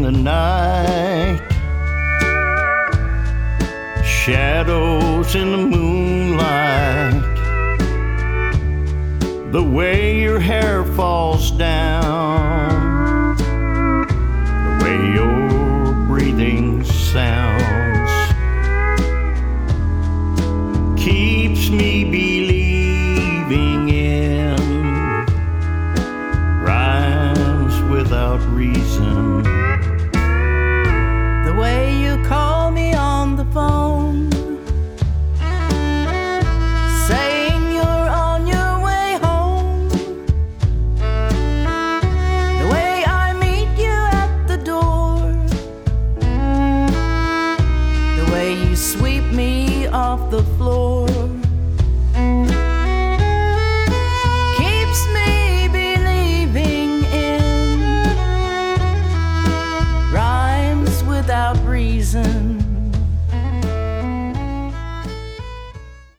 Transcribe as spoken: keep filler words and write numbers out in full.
the night, shadows in the moonlight, the way your hair falls down, the way your breathing sounds, keeps me believing in rhymes without reason. The way you call me on the phone, saying you're on your way home, the way I meet you at the door, the way you sweep me off the floor, keeps me believing in rhymes without reason.